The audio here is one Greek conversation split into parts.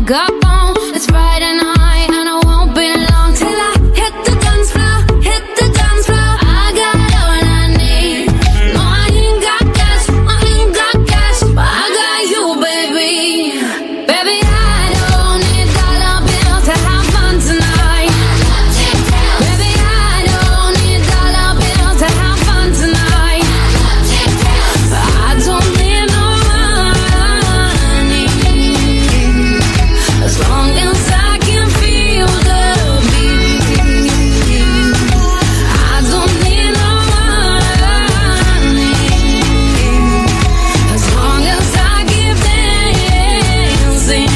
got bone. It's Friday night and I won't be long till I hit the dance floor, hit the dance floor. I got all I need. No, I ain't got cash, but I got you, baby. Baby, I don't need dollar bills to have fun tonight. Baby, I don't need dollar bills to have fun tonight. I don't need no money as long as I can feel the beat. I don't need no money as long as I keep dancing.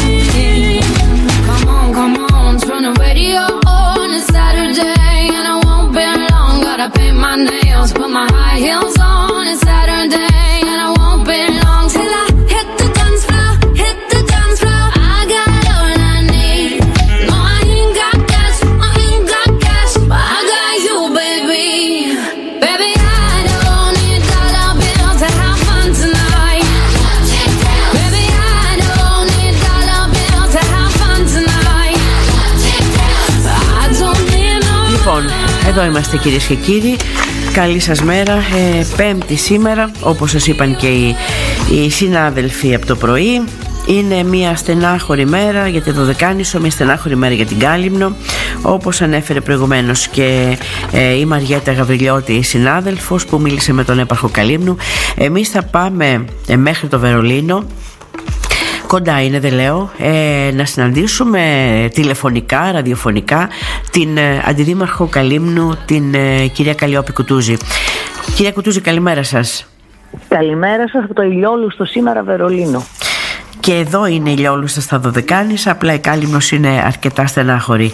Come on, turn the radio on. It's Saturday and I won't be long. Gotta paint my nails, put my high heels on. It's Saturday and I won't be long till I hit the dance floor, hit the dance floor. I got all I need. No, I ain't got cash, but I got you, baby. Baby, I don't need dollar bills to have fun tonight. Baby, I don't need dollar bills to have fun tonight. I don't need no. Λοιπόν, εδώ είμαστε κυρίες και κύριοι. Καλή σας μέρα. Πέμπτη σήμερα, όπως σας είπαν και οι συνάδελφοι από το πρωί. Είναι μια στενάχωρη μέρα για τη Δωδεκάνησο, μια στενάχωρη μέρα για την Κάλυμνο, όπως ανέφερε προηγουμένως και η Μαριέτα Γαβριλιώτη, η συνάδελφος που μίλησε με τον έπαρχο Καλύμνου. Εμείς θα πάμε μέχρι το Βερολίνο. Κοντά είναι, δεν λέω, να συναντήσουμε τηλεφωνικά, ραδιοφωνικά την αντιδήμαρχο Καλύμνου, την κυρία Καλλιόπη Κουτούζη. Κυρία Κουτούζη, καλημέρα σας. Καλημέρα σας από το ηλιόλουστο σήμερα Βερολίνο. Και εδώ είναι ηλιόλουστα στα Δωδεκάνησα, απλά η Κάλυμνος είναι αρκετά στενάχωρη.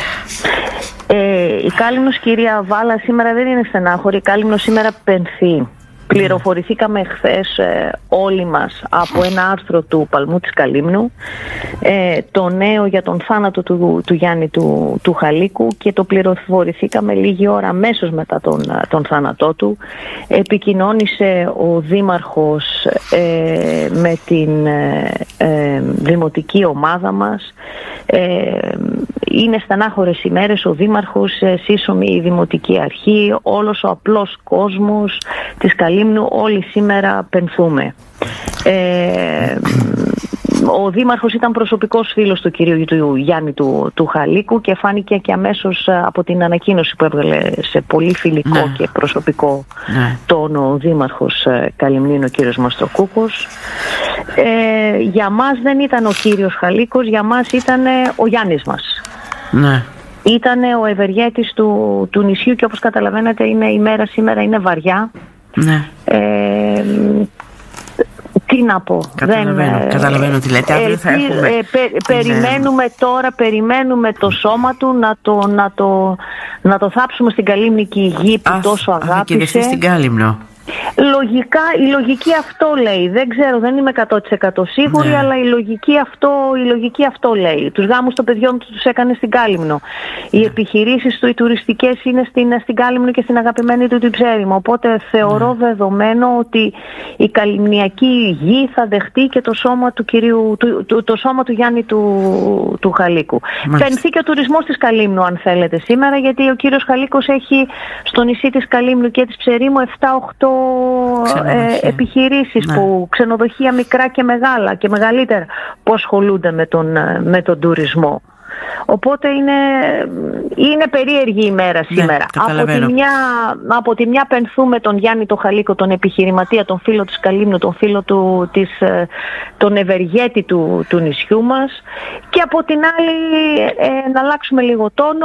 Η Κάλυμνος, κυρία Βάλα, σήμερα δεν είναι στενάχωρη, η Κάλυμνος σήμερα πενθεί. Πληροφορηθήκαμε χθες όλοι μας από ένα άρθρο του Παλμού της Καλύμνου, το νέο για τον θάνατο του Γιάννη του Χαλίκου, και το πληροφορηθήκαμε λίγη ώρα αμέσως μετά τον θάνατό του. Επικοινώνησε ο Δήμαρχος με την δημοτική ομάδα μας. Είναι στενάχωρες ημέρες, ο Δήμαρχος, σύσσωμη η Δημοτική Αρχή, όλος ο απλός κόσμος της Καλύμνου, όλοι σήμερα πενθούμε. Ο Δήμαρχος ήταν προσωπικός φίλος του κυρίου του Γιάννη του Χαλίκου και φάνηκε και αμέσως από την ανακοίνωση που έβγαλε σε πολύ φιλικό και προσωπικό τόνο ο Δήμαρχος Καλυμνίνου, ο κύριος Μαστροκούκος. Για μας δεν ήταν ο κύριος Χαλίκος, για μας ήταν ο Γιάννης μας. Ναι. Ήταν ο ευεργέτης του νησιού και όπως καταλαβαίνετε η μέρα σήμερα είναι βαριά. Ναι. Τι να πω. Καταλαβαίνω τι λέτε. Αύριο θα έχουμε. Περιμένουμε το σώμα του να το θάψουμε στην καλύμνικη γη που τόσο αγάπησε. Και στην Κάλυμνο. Λογικά, η λογική αυτό λέει. Δεν ξέρω, δεν είμαι 100% σίγουρη, αλλά η λογική αυτό λέει. Τους γάμους των παιδιών τους έκανε στην Κάλυμνο. Οι επιχειρήσεις του, οι τουριστικές, είναι στην Κάλυμνο και στην αγαπημένη του την Ψέριμο. Οπότε θεωρώ δεδομένο ότι η καλυμνιακή γη θα δεχτεί και το σώμα του το σώμα του Γιάννη του Χαλίκου. Φαινθεί και ο τουρισμός της Καλύμνου, αν θέλετε, σήμερα, γιατί ο κύριος Χαλίκος έχει στο νησί της Καλύμνου και της Ψερίμου 7-8 επιχειρήσεις, που ξενοδοχεία μικρά και μεγάλα και μεγαλύτερα, που ασχολούνται με τον τουρισμό. Οπότε είναι περίεργη η μέρα σήμερα. Από τη μια πενθούμε τον Γιάννη τον Χαλίκο, τον επιχειρηματία, τον φίλο της Καλύμνου, τον φίλο τον ευεργέτη του νησιού μας, και από την άλλη να αλλάξουμε λίγο τόνο.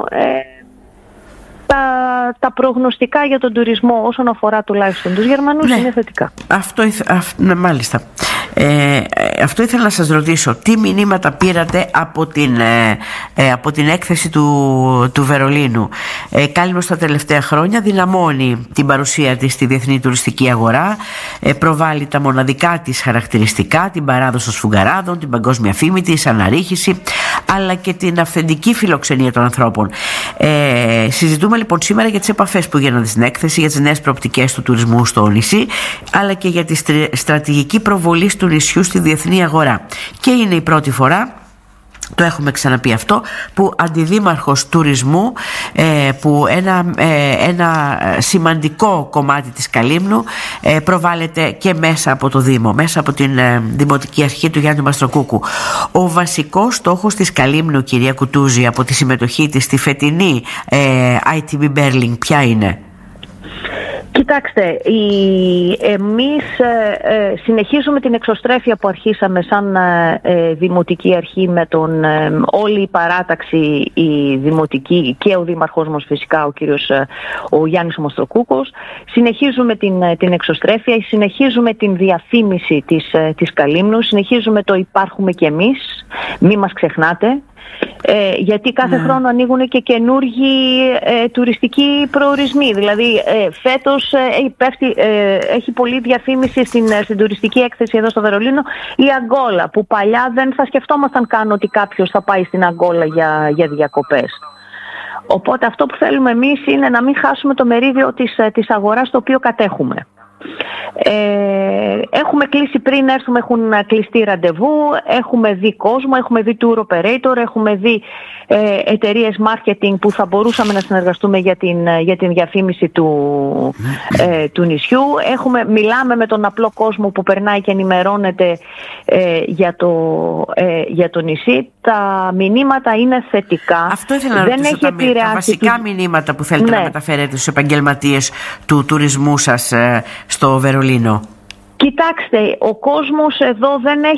Τα προγνωστικά για τον τουρισμό όσον αφορά τουλάχιστον τους Γερμανούς είναι θετικά. Μάλιστα. Αυτό ήθελα να σας ρωτήσω. Τι μηνύματα πήρατε από την έκθεση του Βερολίνου? Κάλυμνος τα τελευταία χρόνια δυναμώνει την παρουσία της στη διεθνή τουριστική αγορά, προβάλλει τα μοναδικά της χαρακτηριστικά, την παράδοση των σφουγγαράδων, την παγκόσμια φήμη της, αναρρίχηση. αλλά και την αυθεντική φιλοξενία των ανθρώπων. Συζητούμε λοιπόν σήμερα για τις επαφές που γίνονται στην έκθεση, για τις νέες προοπτικές του τουρισμού στο νησί, αλλά και για τη στρατηγική προβολή του νησιού στη διεθνή αγορά. Και είναι η πρώτη φορά, το έχουμε ξαναπεί αυτό, που αντιδήμαρχος τουρισμού, που ένα σημαντικό κομμάτι της Καλύμνου προβάλλεται και μέσα από το Δήμο, μέσα από την Δημοτική Αρχή του Γιάννη Μαστροκούκου. Ο βασικός στόχος της Καλύμνου, κυρία Κουτούζη, από τη συμμετοχή της στη φετινή ITB Berlin, ποια είναι? Κοιτάξτε, εμείς συνεχίζουμε την εξωστρέφεια που αρχίσαμε σαν Δημοτική Αρχή με όλη η παράταξη, η Δημοτική και ο Δήμαρχός μας φυσικά, ο Γιάννης Μαστροκούκος. Συνεχίζουμε την εξωστρέφεια, συνεχίζουμε την διαφήμιση της Καλύμνου, συνεχίζουμε το υπάρχουμε κι εμείς, μη μας ξεχνάτε. Γιατί κάθε χρόνο ανοίγουν και καινούργοι τουριστικοί προορισμοί. Δηλαδή φέτος έχει πολλή διαφήμιση στην τουριστική έκθεση εδώ στο Βερολίνο η Αγκόλα, που παλιά δεν θα σκεφτόμασταν καν ότι κάποιος θα πάει στην Αγκόλα για διακοπές. Οπότε αυτό που θέλουμε εμείς είναι να μην χάσουμε το μερίδιο της αγοράς το οποίο κατέχουμε. Έχουμε κλείσει, πριν έρθουμε έχουν κλειστεί ραντεβού, έχουμε δει κόσμο, έχουμε δει tour operator, έχουμε δει εταιρείες marketing που θα μπορούσαμε να συνεργαστούμε για την διαφήμιση του νησιού. Μιλάμε με τον απλό κόσμο που περνάει και ενημερώνεται για το νησί. Τα μηνύματα είναι θετικά. Αυτό ήθελα να ρωτήσω, τα βασικά μηνύματα που θέλετε να μεταφέρετε στους επαγγελματίες του τουρισμού σας στο Βερολίνο. Κοιτάξτε, ο κόσμος εδώ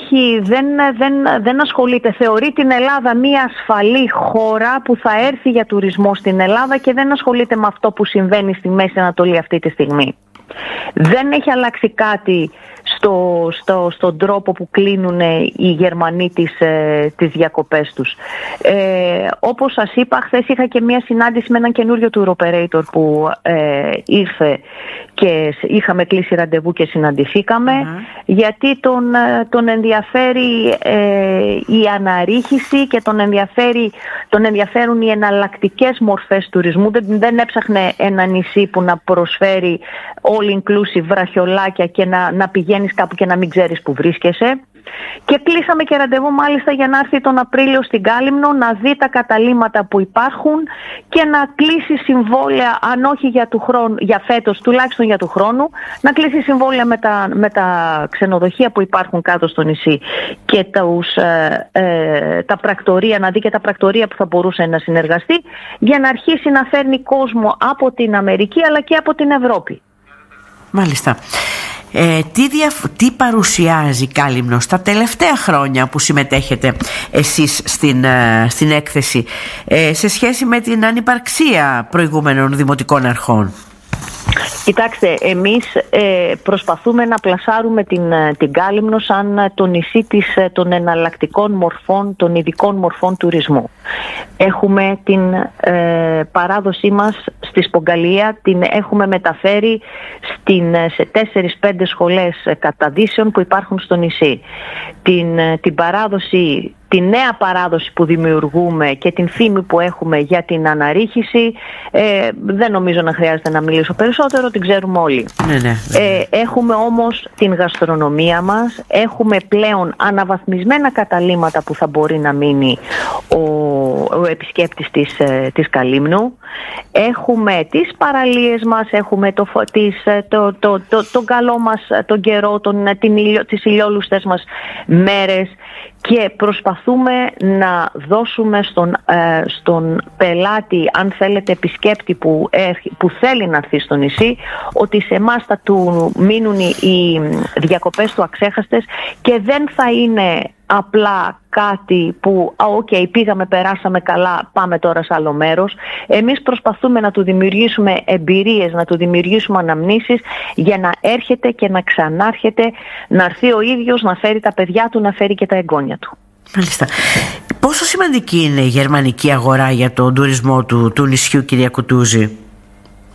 δεν ασχολείται. Θεωρεί την Ελλάδα μια ασφαλή χώρα που θα έρθει για τουρισμό στην Ελλάδα και δεν ασχολείται με αυτό που συμβαίνει στη Μέση Ανατολή αυτή τη στιγμή. Δεν έχει αλλάξει κάτι στον τρόπο που κλείνουν οι Γερμανοί τις διακοπές τους. Όπως σας είπα, χθες είχα και μια συνάντηση με έναν καινούριο tour operator που ήρθε και είχαμε κλείσει ραντεβού και συναντηθήκαμε, γιατί τον ενδιαφέρει η αναρρίχηση και τον ενδιαφέρουν οι εναλλακτικές μορφές τουρισμού. Δεν έψαχνε ένα νησί που να προσφέρει all inclusive βραχιολάκια και να πηγαίνεις κάπου και να μην ξέρεις που βρίσκεσαι. Και κλείσαμε και ραντεβού μάλιστα για να έρθει τον Απρίλιο στην Κάλυμνο, να δει τα καταλύματα που υπάρχουν και να κλείσει συμβόλαια, αν όχι για φέτος, τουλάχιστον για του χρόνου, να κλείσει συμβόλαια με τα ξενοδοχεία που υπάρχουν κάτω στο νησί και τα πρακτορεία, να δει και τα πρακτορεία που θα μπορούσε να συνεργαστεί, για να αρχίσει να φέρνει κόσμο από την Αμερική αλλά και από την Ευρώπη. Μάλιστα. Τι παρουσιάζει Κάλυμνος τα τελευταία χρόνια που συμμετέχετε εσείς στην έκθεση σε σχέση με την ανυπαρξία προηγούμενων δημοτικών αρχών? Κοιτάξτε, εμείς προσπαθούμε να πλασάρουμε την Κάλυμνο σαν το νησί των εναλλακτικών μορφών, των ειδικών μορφών τουρισμού. Έχουμε την παράδοσή μας στη Σπογγαλία, την έχουμε μεταφέρει σε 4-5 σχολές καταδύσεων που υπάρχουν στο νησί. Την παράδοση, τη νέα παράδοση που δημιουργούμε και την φήμη που έχουμε για την αναρρίχηση, δεν νομίζω να χρειάζεται να μιλήσω περισσότερο, την ξέρουμε όλοι. Ναι. Έχουμε όμως την γαστρονομία μας, έχουμε πλέον αναβαθμισμένα καταλύματα που θα μπορεί να μείνει ο επισκέπτης της Καλύμνου. Έχουμε τις παραλίες μας, έχουμε τον καλό μας τον καιρό, τις ηλιόλουστες μας μέρες, και προσπαθούμε να δώσουμε στον πελάτη, αν θέλετε επισκέπτη που θέλει να έρθει στο νησί, ότι σε εμάς θα του μείνουν οι διακοπές του αξέχαστες και δεν θα είναι απλά κάτι που πήγαμε, περάσαμε καλά, πάμε τώρα σε άλλο μέρος. Εμείς προσπαθούμε να του δημιουργήσουμε εμπειρίες, να του δημιουργήσουμε αναμνήσεις για να έρχεται και να ξανάρχεται, να έρθει ο ίδιος, να φέρει τα παιδιά του, να φέρει και τα εγγόνια του. Μάλιστα. Πόσο σημαντική είναι η γερμανική αγορά για τον τουρισμό του νησιού, κυρία Κουτούζη?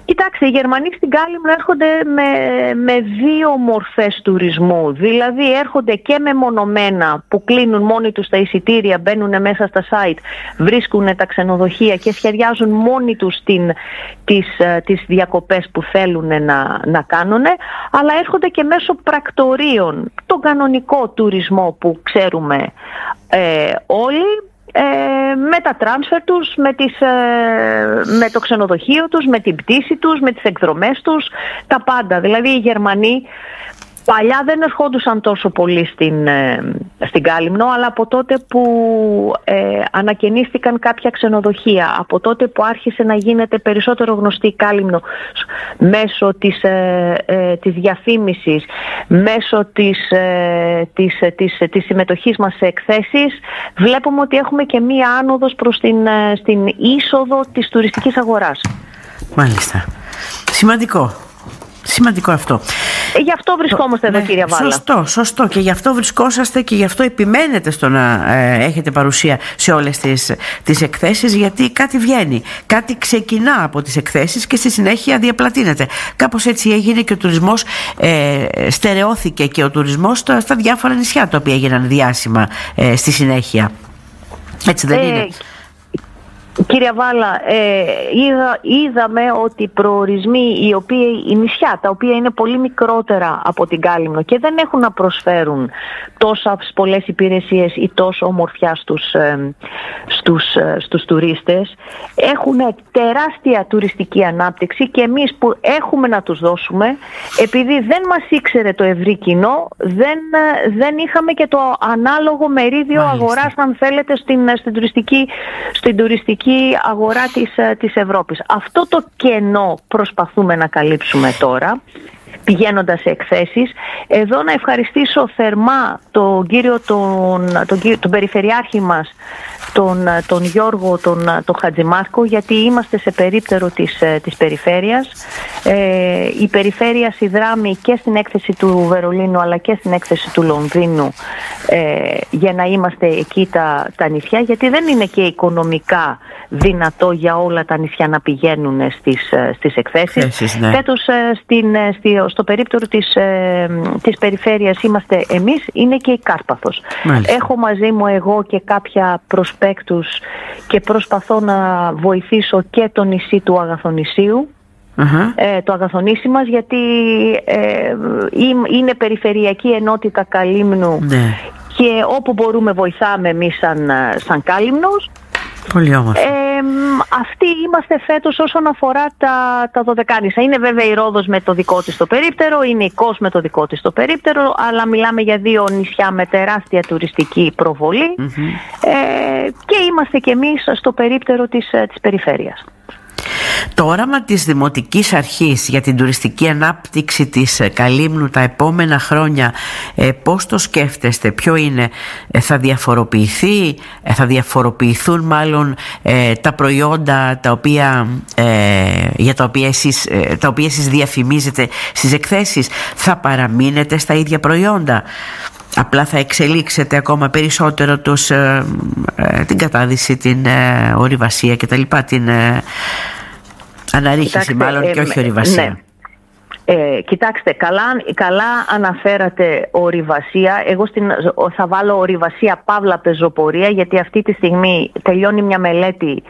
Κοιτάξτε, οι Γερμανοί στην Κάλυμνο έρχονται με δύο μορφές τουρισμού. Δηλαδή έρχονται και μεμονωμένα που κλείνουν μόνοι τους τα εισιτήρια, μπαίνουν μέσα στα site, βρίσκουν τα ξενοδοχεία και σχεδιάζουν μόνοι τους τις διακοπές που θέλουν να κάνουν, αλλά έρχονται και μέσω πρακτορείων, τον κανονικό τουρισμό που ξέρουμε όλοι, με τα τράνσφερ τους, με το ξενοδοχείο τους, με την πτήση τους, με τις εκδρομές τους, τα πάντα. Δηλαδή οι Γερμανοί παλιά δεν ερχόντουσαν τόσο πολύ στην Κάλυμνο, αλλά από τότε που ανακαινίστηκαν κάποια ξενοδοχεία, από τότε που άρχισε να γίνεται περισσότερο γνωστή η Κάλυμνο μέσω της διαφήμισης, μέσω της συμμετοχής μας σε εκθέσεις, βλέπουμε ότι έχουμε και μία άνοδος προς στην είσοδο της τουριστικής αγοράς. Μάλιστα. Σημαντικό αυτό. Γι' αυτό βρισκόμαστε εδώ, κύριε Βάλα. Σωστό. Και γι' αυτό βρισκόσαστε και γι' αυτό επιμένετε στο να έχετε παρουσία σε όλες τις εκθέσεις, γιατί κάτι βγαίνει. Κάτι ξεκινά από τις εκθέσεις και στη συνέχεια διαπλατείνεται. Κάπως έτσι έγινε και ο τουρισμός, στερεώθηκε και ο τουρισμός στα διάφορα νησιά τα οποία έγιναν διάσημα στη συνέχεια. Έτσι δεν είναι? Κύριε Βάλα, είδαμε ότι οι προορισμοί, οι νησιά, τα οποία είναι πολύ μικρότερα από την Κάλυμνο και δεν έχουν να προσφέρουν τόσες πολλές υπηρεσίες ή τόσο ομορφιά στους τουρίστες, έχουν τεράστια τουριστική ανάπτυξη και εμείς που έχουμε να τους δώσουμε, επειδή δεν μας ήξερε το ευρύ κοινό, δεν είχαμε και το ανάλογο μερίδιο αγοράς, αν θέλετε, στην τουριστική αγορά της Ευρώπης. Αυτό το κενό προσπαθούμε να καλύψουμε τώρα, πηγαίνοντας σε εκθέσεις. Εδώ να ευχαριστήσω θερμά τον κύριο, τον περιφερειάρχη μας, τον Γιώργο, τον Χατζημάρκο, γιατί είμαστε σε περίπτερο της περιφέρειας. Η περιφέρεια συνδράμει και στην έκθεση του Βερολίνου αλλά και στην έκθεση του Λονδίνου, για να είμαστε εκεί τα νησιά, γιατί δεν είναι και οικονομικά δυνατό για όλα τα νησιά να πηγαίνουν στις εκθέσεις. Ναι. Φέτος στο περίπτερο της περιφέρειας είμαστε εμείς, είναι και η Κάρπαθος. Μάλιστα. Έχω μαζί μου εγώ και κάποια προσπέκτους και προσπαθώ να βοηθήσω και το νησί του Αγαθονησίου, το Αγαθονήσι μας, γιατί είναι περιφερειακή ενότητα Καλύμνου, ναι, και όπου μπορούμε βοηθάμε εμείς σαν Κάλυμνος. Πολύ όμορφα. Αυτοί είμαστε φέτος όσον αφορά τα Δωδεκάνησα. Είναι βέβαια η Ρόδος με το δικό της το περίπτερο, είναι η Κος με το δικό της το περίπτερο, αλλά μιλάμε για δύο νησιά με τεράστια τουριστική προβολή, και είμαστε και εμείς στο περίπτερο της περιφέρειας. Το όραμα της Δημοτικής Αρχής για την τουριστική ανάπτυξη της Καλύμνου τα επόμενα χρόνια, πώς το σκέφτεστε, ποιο είναι? Θα διαφοροποιηθούν μάλλον τα προϊόντα για τα οποία εσείς διαφημίζετε στις εκθέσεις? Θα παραμείνετε στα ίδια προϊόντα? Απλά θα εξελίξετε ακόμα περισσότερο την κατάδυση, την ορειβασία κτλ, την αναρρίχηση μάλλον, και όχι ορειβασία? Ναι. Κοιτάξτε, καλά αναφέρατε ορειβασία. Εγώ θα βάλω ορειβασία παύλα πεζοπορία, γιατί αυτή τη στιγμή τελειώνει μια μελέτη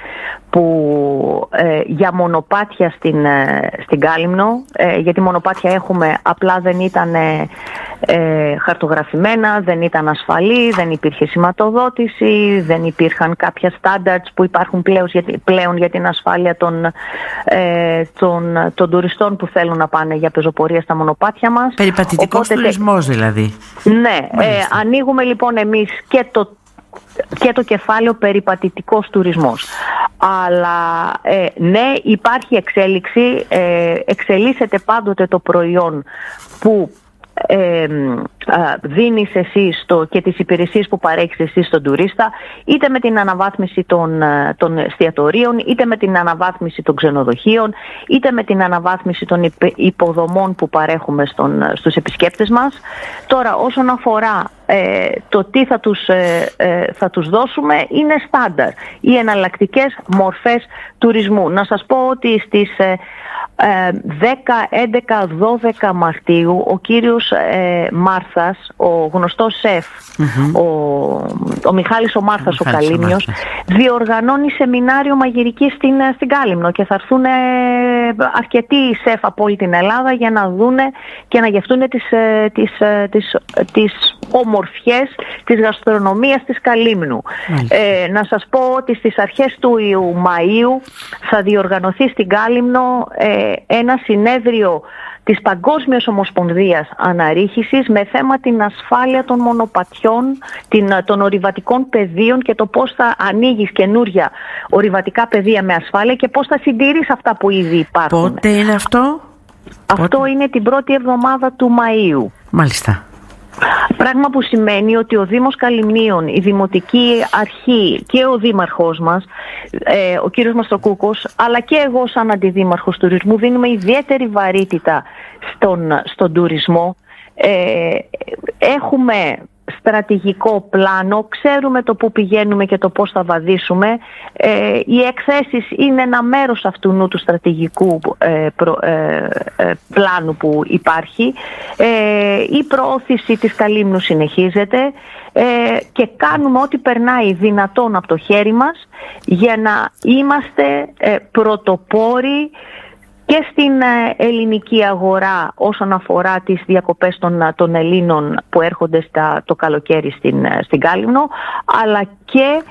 για μονοπάτια στην Κάλυμνο, γιατί μονοπάτια έχουμε, απλά δεν ήταν χαρτογραφημένα, δεν ήταν ασφαλή, δεν υπήρχε σηματοδότηση, δεν υπήρχαν κάποια standards που υπάρχουν πλέον για την ασφάλεια των τουριστών που θέλουν να πάνε για πεζοπορία στα μονοπάτια μας. Περιπατητικός τουρισμός δηλαδή. Ναι, ανοίγουμε λοιπόν εμείς και το κεφάλαιο περιπατητικός τουρισμός. Αλλά ναι, υπάρχει εξέλιξη, εξελίσσεται πάντοτε το προϊόν που δίνεις εσύ και τις υπηρεσίες που παρέχεις εσύ στον τουρίστα, είτε με την αναβάθμιση των εστιατορίων, είτε με την αναβάθμιση των ξενοδοχείων, είτε με την αναβάθμιση των υποδομών που παρέχουμε στους επισκέπτες μας. Τώρα, όσον αφορά το τι θα τους δώσουμε είναι στάνταρ. Οι εναλλακτικές μορφές τουρισμού. Να σας πω ότι στις 10, 11, 12 Μαρτίου ο κύριος Μάρθας, ο γνωστός σεφ, ο Μιχάλης ο Μάρθας, ο Καλύμνιος, διοργανώνει σεμινάριο μαγειρικής στην Κάλυμνο και θα έρθουν αρκετοί σεφ από όλη την Ελλάδα για να δούνε και να γευτούν τις ομορφιές της γαστρονομίας της Καλύμνου. Να σας πω ότι στις αρχές του Μαΐου θα διοργανωθεί στην Κάλυμνο ένα συνέδριο της Παγκόσμιας Ομοσπονδίας Αναρρίχησης με θέμα την ασφάλεια των μονοπατιών, των ορειβατικών πεδίων και το πώς θα ανοίγεις καινούρια ορειβατικά πεδία με ασφάλεια και πώς θα συντηρείς αυτά που ήδη υπάρχουν. Πότε είναι αυτό? Αυτό είναι την πρώτη εβδομάδα του Μαΐου. Μάλιστα. Πράγμα που σημαίνει ότι ο Δήμος Καλυμνίων, η Δημοτική Αρχή και ο Δήμαρχός μας, ο κύριος Μαστροκούκος, αλλά και εγώ σαν Αντιδήμαρχος Τουρισμού, δίνουμε ιδιαίτερη βαρύτητα στον τουρισμό. Έχουμε στρατηγικό πλάνο, ξέρουμε το που πηγαίνουμε και το πώς θα βαδίσουμε. Οι εκθέσεις είναι ένα μέρος αυτού του στρατηγικού πλάνου που υπάρχει. Η προώθηση της Καλύμνου συνεχίζεται και κάνουμε ό,τι περνάει δυνατόν από το χέρι μας για να είμαστε πρωτοπόροι και στην ελληνική αγορά όσον αφορά τις διακοπές των Ελλήνων που έρχονται το καλοκαίρι στην Κάλυμνο, αλλά και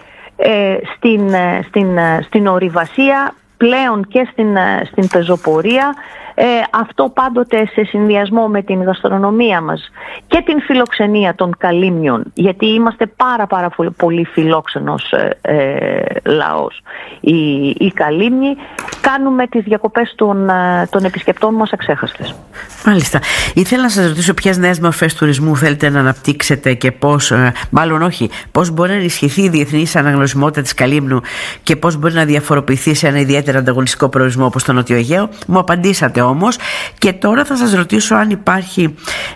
στην ορειβασία, πλέον και στην πεζοπορία. Αυτό πάντοτε σε συνδυασμό με την γαστρονομία μας και την φιλοξενία των Καλύμνιων, γιατί είμαστε πάρα πολύ φιλόξενος λαός. Οι Καλύμνοι κάνουμε τις διακοπές των επισκεπτών μας αξέχαστες. Μάλιστα. Ήθελα να σας ρωτήσω ποιες νέες μορφές τουρισμού θέλετε να αναπτύξετε και πώς, πώς μπορεί να ενισχυθεί η διεθνής αναγνωσιμότητα της Καλύμνου και πώς μπορεί να διαφοροποιηθεί σε ένα ιδιαίτερα ανταγωνιστικό προορισμό όπως το Νότιο Αιγαίο. Μου απαντήσατε όμως, και τώρα θα σας ρωτήσω αν υπάρχει,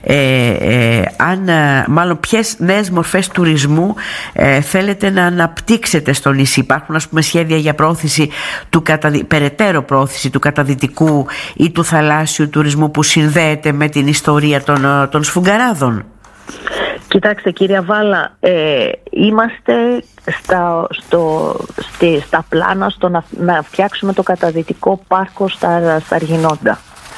ποιες νέες μορφές τουρισμού θέλετε να αναπτύξετε στο νησί. Υπάρχουν σχέδια για πρόθεση περαιτέρω πρόθεση του καταδυτικού ή του θαλάσσιου τουρισμού που συνδέεται με την ιστορία των Σφουγγαράδων? Κοιτάξτε κυρία Βάλα, είμαστε στα πλάνα να φτιάξουμε το καταδυτικό πάρκο στα Αργινόντα.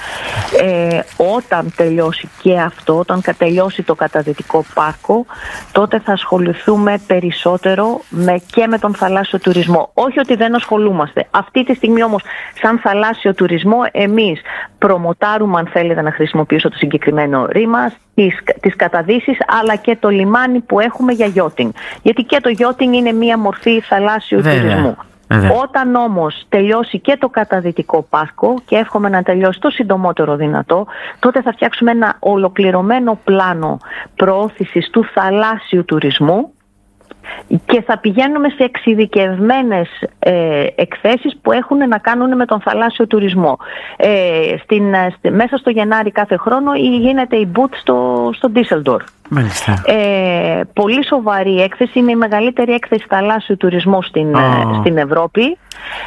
Όταν τελειώσει και αυτό, όταν τελειώσει το καταδυτικό πάρκο, τότε θα ασχοληθούμε περισσότερο και με τον θαλάσσιο τουρισμό. Όχι ότι δεν ασχολούμαστε. Αυτή τη στιγμή όμως σαν θαλάσσιο τουρισμό εμείς προμοτάρουμε, αν θέλετε να χρησιμοποιήσω το συγκεκριμένο ρήμα, τις καταδύσεις, αλλά και το λιμάνι που έχουμε για γιότινγκ. Γιατί και το γιότινγκ είναι μία μορφή θαλάσσιου τουρισμού. Όταν όμως τελειώσει και το καταδυτικό πάρκο, και εύχομαι να τελειώσει το συντομότερο δυνατό, τότε θα φτιάξουμε ένα ολοκληρωμένο πλάνο προώθησης του θαλάσσιου τουρισμού και θα πηγαίνουμε σε εξειδικευμένες εκθέσεις που έχουν να κάνουν με τον θαλάσσιο τουρισμό. Μέσα στο Γενάρη κάθε χρόνο γίνεται η Boot στο Ντίσελντορφ. Πολύ σοβαρή έκθεση, είναι η μεγαλύτερη έκθεση θαλάσσιου τουρισμού στην Ευρώπη.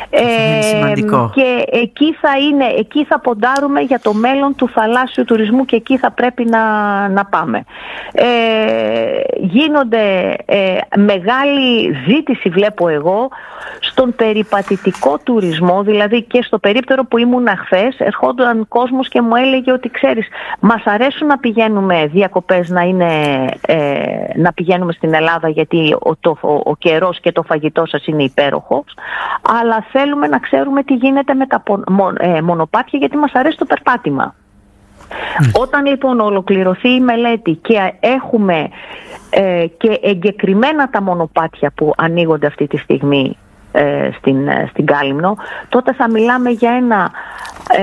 Και εκεί θα ποντάρουμε για το μέλλον του θαλάσσιου τουρισμού και εκεί θα πρέπει να πάμε. Γίνονται μεγάλη ζήτηση, βλέπω εγώ, στον περιπατητικό τουρισμό. Δηλαδή και στο περίπτερο που ήμουν χθες, ερχόταν κόσμος και μου έλεγε ότι ξέρεις, μας αρέσουν να πηγαίνουμε διακοπές, να πηγαίνουμε στην Ελλάδα γιατί ο καιρός και το φαγητό σας είναι υπέροχος, αλλά θέλουμε να ξέρουμε τι γίνεται με τα μονοπάτια γιατί μας αρέσει το περπάτημα. Όταν λοιπόν ολοκληρωθεί η μελέτη και έχουμε και εγκεκριμένα τα μονοπάτια που ανοίγονται αυτή τη στιγμή στην Κάλυμνο, τότε θα μιλάμε για ένα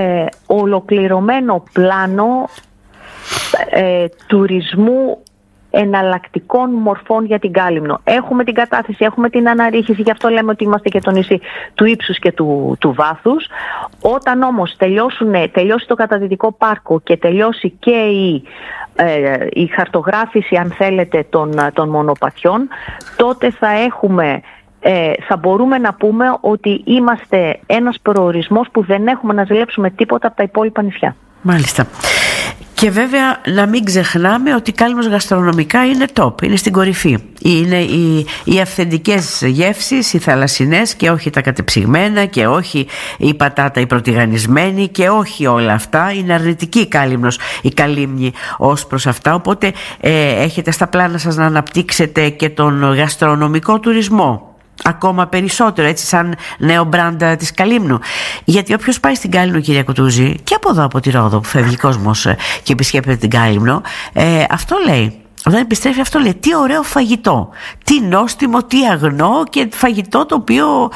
ολοκληρωμένο πλάνο τουρισμού εναλλακτικών μορφών για την Κάλυμνο. Έχουμε την κατάθεση, έχουμε την αναρρίχηση, γι' αυτό λέμε ότι είμαστε και το νησί του ύψους και του βάθους. Όταν όμως τελειώσει το καταδυτικό πάρκο και τελειώσει και η χαρτογράφηση, αν θέλετε, των μονοπατιών, τότε θα μπορούμε να πούμε ότι είμαστε ένας προορισμός που δεν έχουμε να ζηλέψουμε τίποτα από τα υπόλοιπα νησιά. Μάλιστα. Και βέβαια να μην ξεχνάμε ότι η Κάλυμνος γαστρονομικά είναι top, είναι στην κορυφή. Είναι οι αυθεντικές γεύσεις, οι θαλασσινές και όχι τα κατεψυγμένα και όχι η πατάτα η πρωτιγανισμένη και όχι όλα αυτά. Είναι αρνητική η Κάλυμνος, η Καλύμνη ως προς αυτά. Οπότε έχετε στα πλάνα σας να αναπτύξετε και τον γαστρονομικό τουρισμό ακόμα περισσότερο, έτσι, σαν νέο μπράντα της Καλύμνου. Γιατί όποιος πάει στην Κάλυμνο, κυρία Κουτούζη, και από εδώ από τη Ρόδο που φεύγει κόσμος και επισκέπτεται την Κάλυμνο, αυτό λέει. Όταν επιστρέφει, αυτό λέει: τι ωραίο φαγητό, τι νόστιμο, τι αγνό, και φαγητό το οποίο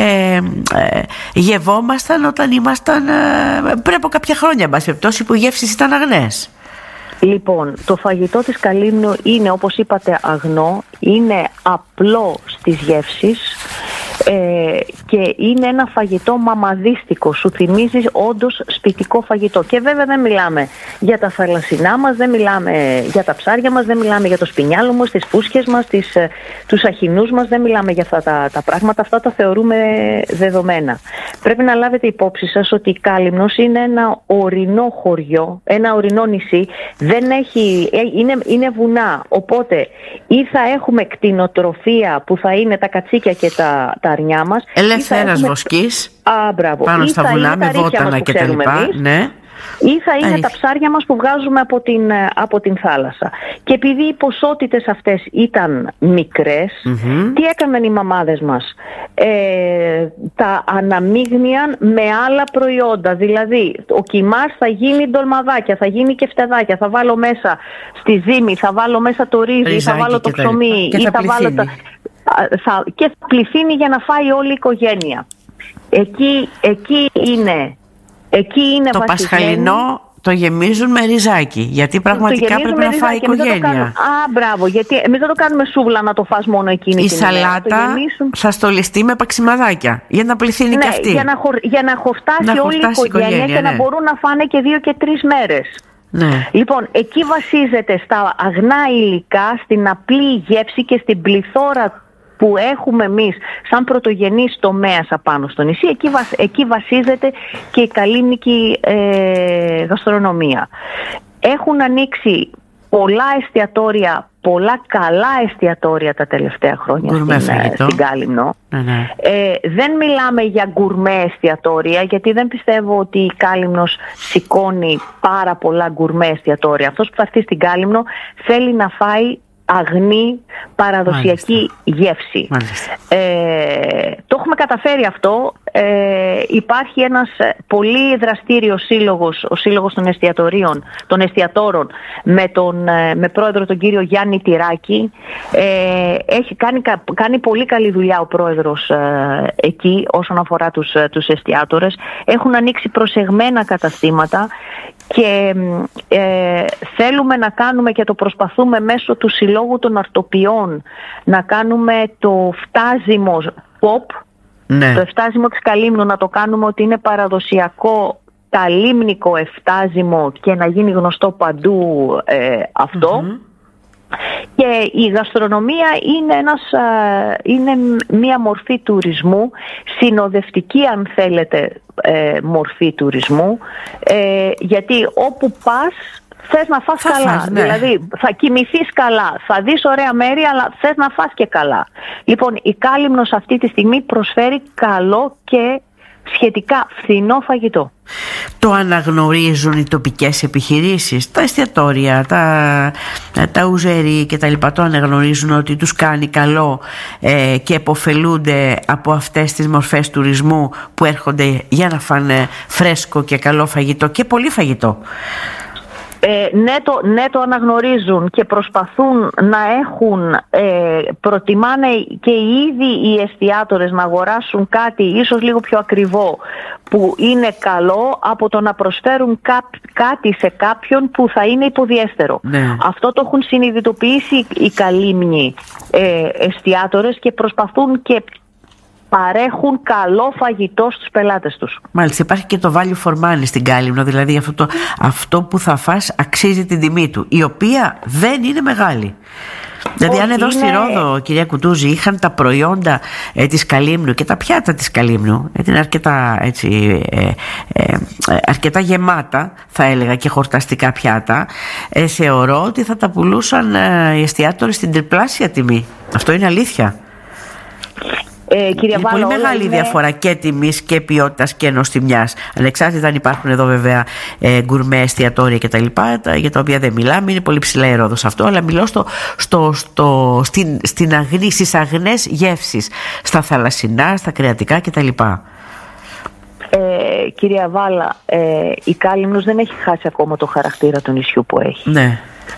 γευόμασταν όταν ήμασταν πριν από κάποια χρόνια, εν πάση περιπτώσει, που οι γεύσεις ήταν αγνές. Λοιπόν, το φαγητό της Καλύμνου είναι, όπως είπατε, αγνό, είναι απλό στις γεύσεις και είναι ένα φαγητό μαμαδίστικο. Σου θυμίζει όντως σπιτικό φαγητό. Και βέβαια δεν μιλάμε για τα θαλασσινά μας, δεν μιλάμε για τα ψάρια μας, δεν μιλάμε για το σπινιάλο μας, τις φούσκες μας, τους αχινούς μας, δεν μιλάμε για αυτά τα πράγματα. Αυτά τα θεωρούμε δεδομένα. Πρέπει να λάβετε υπόψη σας ότι η Κάλυμνος είναι ένα ορεινό χωριό, ένα ορεινό νησί. Είναι βουνά, οπότε ή θα έχουμε κτηνοτροφία που θα είναι τα κατσίκια και τα αρνιά μας. Ελευθέρας βοσκής πάνω στα βουνά με βότανα και τα λοιπά, ναι. Ή θα είναι τα ψάρια μας που βγάζουμε από την θάλασσα. Και επειδή οι ποσότητες αυτές ήταν μικρές, τι έκαναν οι μαμάδες μας? Τα αναμείγνιαν με άλλα προϊόντα. Δηλαδή ο κιμάς θα γίνει ντολμαδάκια, θα γίνει και φτεδάκια, θα βάλω μέσα στη ζύμη, θα βάλω μέσα το ρύζι, θα βάλω το ψωμί ή θα βάλω και θα πληθύνει για να φάει όλη η οικογένεια. Εκεί είναι το πασχαλινό, το γεμίζουν με ριζάκι, γιατί πραγματικά πρέπει να φάει η οικογένεια. Μπράβο, γιατί εμείς δεν το κάνουμε σούβλα να το φας μόνο εκείνη την ημέρα. Η σαλάτα θα στολιστεί με παξιμαδάκια για να πληθύνει και αυτή. Για να χορτάσει όλη η οικογένεια και να μπορούν να φάνε και 2 και 3 μέρες. Ναι. Λοιπόν, εκεί βασίζεται στα αγνά υλικά, στην απλή γεύση και στην πληθώρα που έχουμε εμείς σαν πρωτογενής τομέας απάνω στο νησί. Εκεί βασίζεται και η καλύμνικη γαστρονομία. Έχουν ανοίξει πολλά εστιατόρια, πολλά καλά εστιατόρια τα τελευταία χρόνια στην Κάλυμνο. Ναι. Δεν μιλάμε για γκουρμέ εστιατόρια, γιατί δεν πιστεύω ότι η Κάλυμνος σηκώνει πάρα πολλά γκουρμέ εστιατόρια. Αυτός που θα έρθει στην Κάλυμνο θέλει να φάει αγνή παραδοσιακή γεύση. Το έχουμε καταφέρει αυτό. Υπάρχει ένας πολύ δραστήριος σύλλογος, ο Σύλλογος των Εστιατόρων, με πρόεδρο τον κύριο Γιάννη Τυράκη. Έχει κάνει πολύ καλή δουλειά ο πρόεδρος εκεί όσον αφορά τους εστιατόρες. Έχουν ανοίξει προσεγμένα καταστήματα και θέλουμε να κάνουμε, και το προσπαθούμε μέσω του Συλλόγου των Αρτοποιών, να κάνουμε το φτάζιμο pop, το εφτάζιμο της Καλύμνου, να το κάνουμε ότι είναι παραδοσιακό καλύμνικο εφτάζιμο και να γίνει γνωστό παντού αυτό. Και η γαστρονομία είναι μία μορφή τουρισμού, συνοδευτική αν θέλετε μορφή τουρισμού, γιατί όπου πας θες να φας καλά, δηλαδή θα κοιμηθείς καλά, θα δεις ωραία μέρη, αλλά θες να φας και καλά. Λοιπόν, η Κάλυμνος αυτή τη στιγμή προσφέρει καλό και σχετικά φθηνό φαγητό. Το αναγνωρίζουν οι τοπικές επιχειρήσεις, τα εστιατόρια, τα ουζερί και τα λοιπά, το αναγνωρίζουν ότι τους κάνει καλό και επωφελούνται από αυτές τις μορφές τουρισμού που έρχονται για να φάνε φρέσκο και καλό φαγητό και πολύ φαγητό? Ναι, το αναγνωρίζουν και προσπαθούν να έχουν, προτιμάνε και ήδη οι εστιατόρες να αγοράσουν κάτι ίσως λίγο πιο ακριβό που είναι καλό από το να προσφέρουν κάτι σε κάποιον που θα είναι υποδιέστερο. Ναι. Αυτό το έχουν συνειδητοποιήσει οι καλύμνοι εστιατόρες και προσπαθούν και παρέχουν καλό φαγητό στους πελάτες τους. Μάλιστα, υπάρχει και το value for money στην Κάλυμνο, δηλαδή αυτό που θα φας αξίζει την τιμή του, η οποία δεν είναι μεγάλη. Δηλαδή αν εδώ στη Ρόδο, κυρία Κουτούζη, είχαν τα προϊόντα της Καλύμνου και τα πιάτα της Καλύμνου, είναι αρκετά, αρκετά γεμάτα, θα έλεγα, και χορταστικά πιάτα, θεωρώ ότι θα τα πουλούσαν οι εστιατόρες στην τριπλάσια τιμή. Αυτό είναι αλήθεια. Είναι πολύ μεγάλη διαφορά και τιμής και ποιότητας και νοστιμιάς. Ανεξάρτητα αν υπάρχουν εδώ βέβαια γκουρμέ, εστιατόρια κτλ. Για τα οποία δεν μιλάμε, είναι πολύ ψηλά η Ρόδος αυτό, αλλά μιλώ στις αγνές γεύσεις, στα θαλασσινά, στα κρεατικά κτλ. Κυρία Βάλα, η Κάλυμνος δεν έχει χάσει ακόμα το χαρακτήρα του νησιού που έχει. Ναι.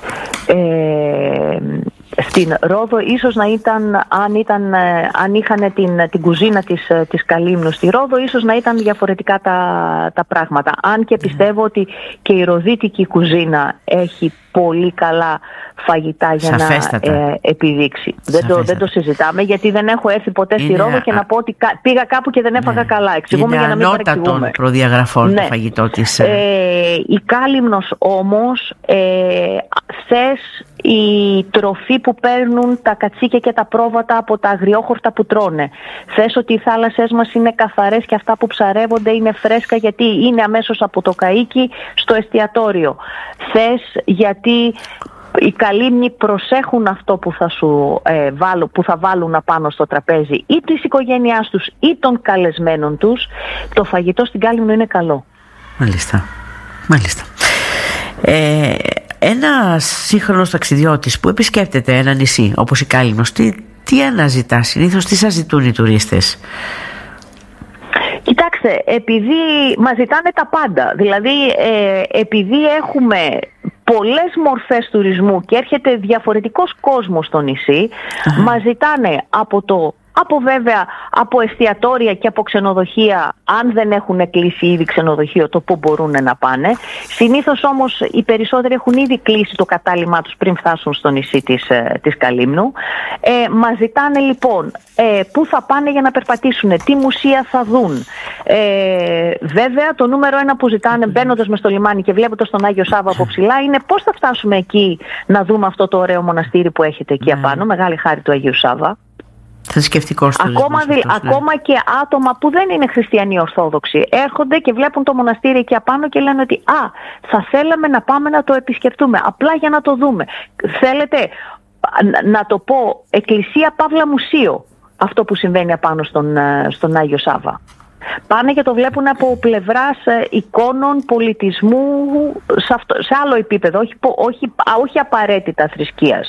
Στην Ρόδο ίσως να ήταν, αν είχαν την κουζίνα της Καλύμνου στη Ρόδο, ίσως να ήταν διαφορετικά τα πράγματα. Αν και πιστεύω ότι και η ροδίτικη κουζίνα έχει πολύ καλά φαγητά για σαφέστατα να επιδείξει. Δεν το συζητάμε, γιατί δεν έχω έρθει ποτέ στη Ρόδο και να πω ότι πήγα κάπου και δεν έφαγα καλά. Εξηγούμε για να μην παρεξηγούμε. Είναι ανώτατων προδιαγραφών το φαγητό της. Η Κάλυμνος όμως, θες η τροφή που παίρνουν τα κατσίκια και τα πρόβατα από τα αγριόχορτα που τρώνε. Θες ότι οι θάλασσές μας είναι καθαρές και αυτά που ψαρεύονται είναι φρέσκα γιατί είναι αμέσως από το καΐκι στο εστιατόριο. Θες γιατί οι καλύμνοι προσέχουν αυτό που θα βάλουν απάνω στο τραπέζι ή της οικογένειάς τους ή των καλεσμένων τους. Το φαγητό στην Κάλυμνο είναι καλό. Μάλιστα. Ένας σύγχρονος ταξιδιώτης που επισκέπτεται ένα νησί όπως η Κάλυμνος, τι αναζητά συνήθως, τι σας ζητούν οι τουρίστες? Κοιτάξτε, επειδή μας ζητάνε τα πάντα, δηλαδή επειδή έχουμε πολλές μορφές τουρισμού και έρχεται διαφορετικός κόσμος στο νησί, μας ζητάνε από εστιατόρια και από ξενοδοχεία, αν δεν έχουν κλείσει ήδη ξενοδοχείο, το που μπορούν να πάνε. Συνήθως όμως οι περισσότεροι έχουν ήδη κλείσει το κατάλημά τους πριν φτάσουν στο νησί της Καλύμνου. Μας ζητάνε λοιπόν πού θα πάνε για να περπατήσουν, τι μουσεία θα δουν. Βέβαια το νούμερο ένα που ζητάνε μπαίνοντας μες στο λιμάνι και βλέποντας τον Άγιο Σάββα από ψηλά είναι πώς θα φτάσουμε εκεί να δούμε αυτό το ωραίο μοναστήρι που έχετε εκεί απάνω, μεγάλη χάρη του Αγίου Σάββα. Ακόμα και άτομα που δεν είναι χριστιανοί ορθόδοξοι έρχονται και βλέπουν το μοναστήρι εκεί απάνω και λένε ότι θα θέλαμε να πάμε να το επισκεφτούμε, απλά για να το δούμε. Θέλετε να το πω εκκλησία παύλα μουσείο αυτό που συμβαίνει απάνω στον Άγιο Σάββα. Πάνε και το βλέπουν από πλευράς εικόνων, πολιτισμού, σε άλλο επίπεδο, όχι απαραίτητα θρησκείας.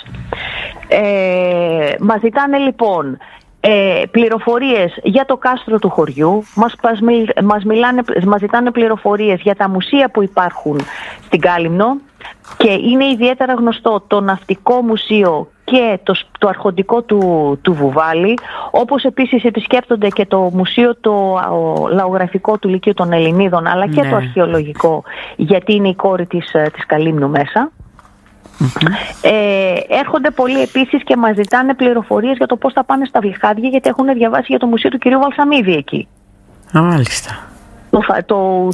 Μας ζητάνε λοιπόν πληροφορίες για το κάστρο του χωριού, μας ζητάνε πληροφορίες για τα μουσεία που υπάρχουν στην Κάλυμνο και είναι ιδιαίτερα γνωστό το Ναυτικό Μουσείο και το αρχοντικό του Βουβάλη, όπως επίσης επισκέπτονται και το μουσείο το λαογραφικό του Λυκείου των Ελληνίδων, αλλά και το αρχαιολογικό, γιατί είναι η κόρη της Καλύμνου μέσα. Έρχονται πολλοί επίσης και μας ζητάνε πληροφορίες για το πώς θα πάνε στα Βλυχάδια, γιατί έχουν διαβάσει για το μουσείο του κυρίου Βαλσαμίδη εκεί. Μάλιστα. Το